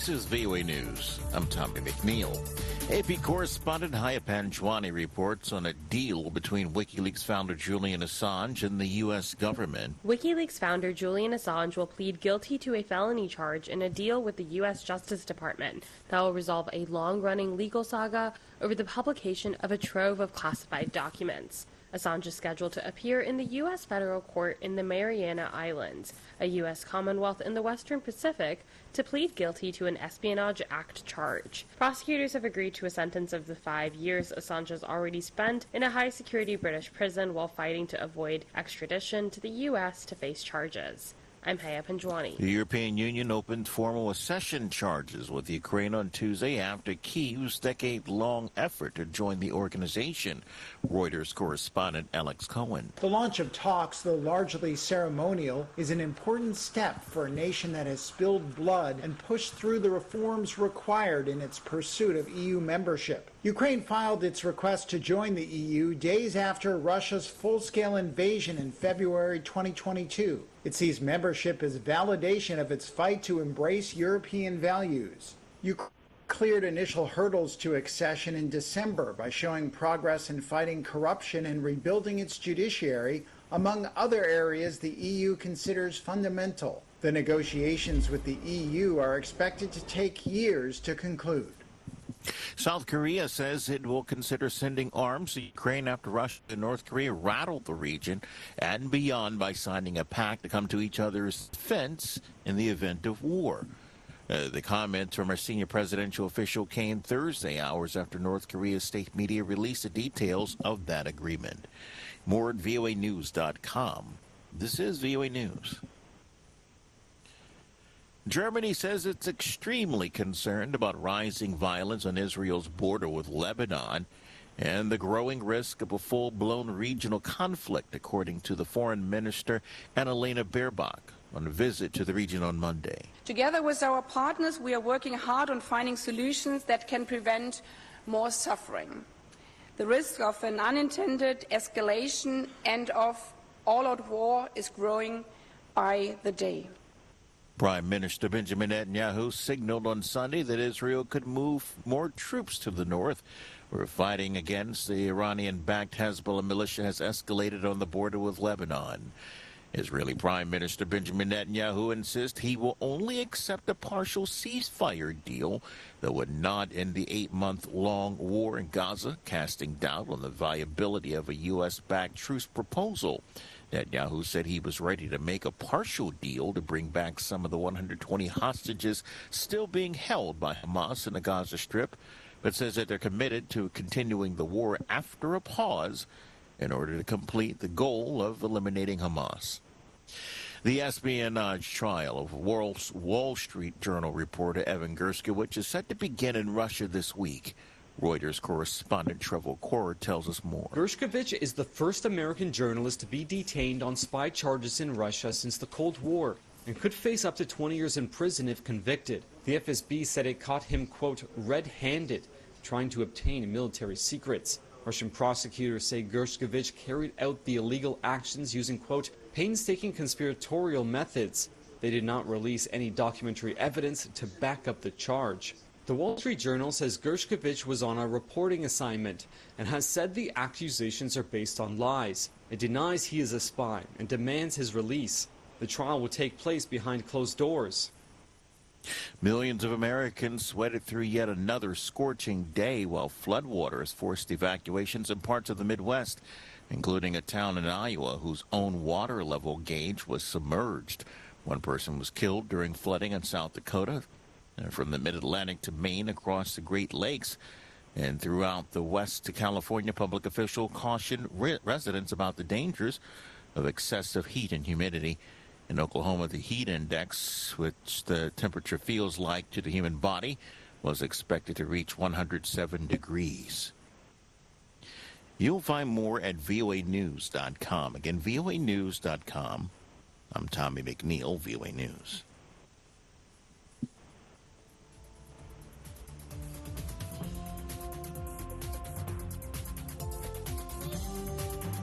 This is VOA News. I'm Tommy McNeil. AP correspondent Haya Panjwani reports on a deal between WikiLeaks founder Julian Assange and the U.S. government. WikiLeaks founder Julian Assange will plead guilty to a felony charge in a deal with the U.S. Justice Department that will resolve a long-running legal saga over the publication of a trove of classified documents. Assange is scheduled to appear in the U.S. federal court in the Mariana Islands, a U.S. Commonwealth in the Western Pacific, to plead guilty to an Espionage Act charge. Prosecutors have agreed to a sentence of the 5 years Assange has already spent in a high-security British prison while fighting to avoid extradition to the U.S. to face charges. I'm Haya Panjwani. The European Union opened formal accession charges with Ukraine on Tuesday after Kyiv's decade-long effort to join the organization. Reuters correspondent Alex Cohen. The launch of talks, though largely ceremonial, is an important step for a nation that has spilled blood and pushed through the reforms required in its pursuit of EU membership. Ukraine filed its request to join the EU days after Russia's full-scale invasion in February 2022. It sees membership as validation of its fight to embrace European values. Ukraine cleared initial hurdles to accession in December by showing progress in fighting corruption and rebuilding its judiciary, among other areas the EU considers fundamental. The negotiations with the EU are expected to take years to conclude. South Korea says it will consider sending arms to Ukraine after Russia and North Korea rattled the region and beyond by signing a pact to come to each other's defense in the event of war. The comments from our senior presidential official came Thursday, hours after North Korea's state media released the details of that agreement. More at voanews.com. This is VOA News. Germany says it's extremely concerned about rising violence on Israel's border with Lebanon and the growing risk of a full-blown regional conflict, according to the Foreign Minister Annalena Baerbock on a visit to the region on Monday. Together with our partners, we are working hard on finding solutions that can prevent more suffering. The risk of an unintended escalation and of all-out war is growing by the day. Prime Minister Benjamin Netanyahu signaled on Sunday that Israel could move more troops to the north, where fighting against the Iranian-backed Hezbollah militia has escalated on the border with Lebanon. Israeli Prime Minister Benjamin Netanyahu insists he will only accept a partial ceasefire deal that would not end the 8-month-long war in Gaza, casting doubt on the viability of a U.S.-backed truce proposal. Netanyahu said he was ready to make a partial deal to bring back some of the 120 hostages still being held by Hamas in the Gaza Strip, but says that they're committed to continuing the war after a pause in order to complete the goal of eliminating Hamas. The espionage trial of Wall Street Journal reporter Evan Gershkovich is set to begin in Russia this week. Reuters correspondent Trevor Cora tells us more. Gershkovich is the first American journalist to be detained on spy charges in Russia since the Cold War and could face up to 20 years in prison if convicted. The FSB said it caught him, quote, red-handed, trying to obtain military secrets. Russian prosecutors say Gershkovich carried out the illegal actions using, quote, painstaking conspiratorial methods. They did not release any documentary evidence to back up the charge. The Wall Street Journal says Gershkovich was on a reporting assignment and has said the accusations are based on lies. It denies he is a spy and demands his release. The trial will take place behind closed doors. Millions of Americans sweated through yet another scorching day while floodwaters forced evacuations in parts of the Midwest, including a town in Iowa whose own water level gauge was submerged. One person was killed during flooding in South Dakota. From the mid-Atlantic to Maine across the Great Lakes and throughout the west to California, public officials cautioned residents about the dangers of excessive heat and humidity. In Oklahoma, the heat index, which the temperature feels like to the human body, was expected to reach 107 degrees. You'll find more at voanews.com. Again, voanews.com. I'm Tommy McNeil, VOA News.